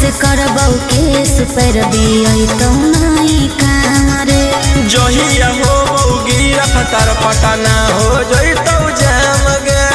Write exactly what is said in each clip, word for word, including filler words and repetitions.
से करबौ केस पर भी तो नहीं काम रे। जहिया हो गिरफ्तार पटना हो जइतौ जाम गे।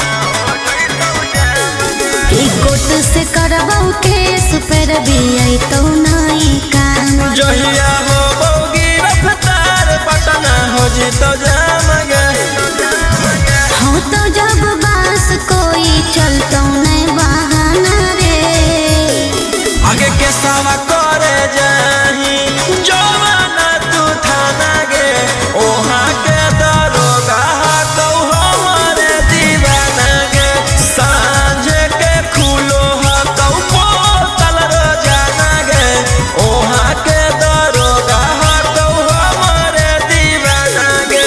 कोर्ट से करबौ केस पर भी तो नहीं काम। जहिया हो गिरफ्तार पटना हो जइतौ जाम गे। हाँ तो जब बस कोई चलतो नहीं बहाना रे। आगे के सवा करे जाही जवाना तू थाना गे। ओहाँ के दरोगा तो हमारे दीवाना गे। सांझे के खुलो तो बोतल रोजाना गे। ओहाँ के दरोगा तो हमारे दीवाना गे।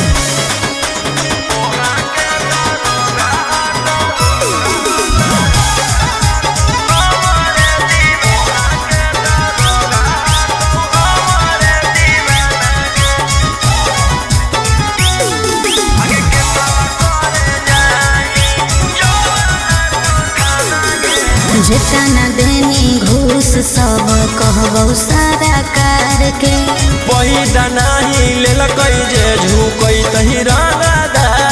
जितना देनी घूस सब कहबौ सारा कार के। पहिदा नाही लेल कई जे झुकई तही रानादार